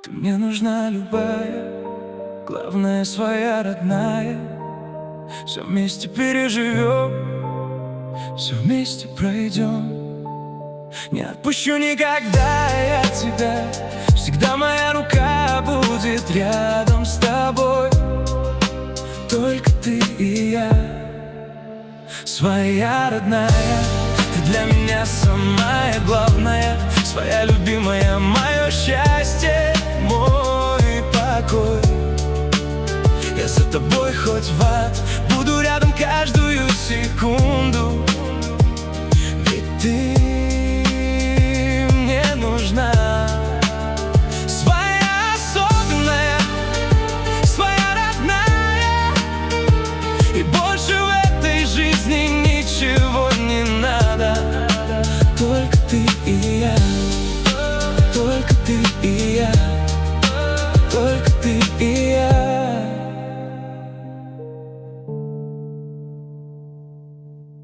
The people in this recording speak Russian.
Ты мне нужна любая, главное своя родная. Все вместе переживем, все вместе пройдем. Не отпущу никогда я тебя, всегда моя рука будет рядом с тобой. Только ты и я, своя родная. Ты для меня самая главная, своя любимая, мое счастье, мой покой. Я за тобой хоть в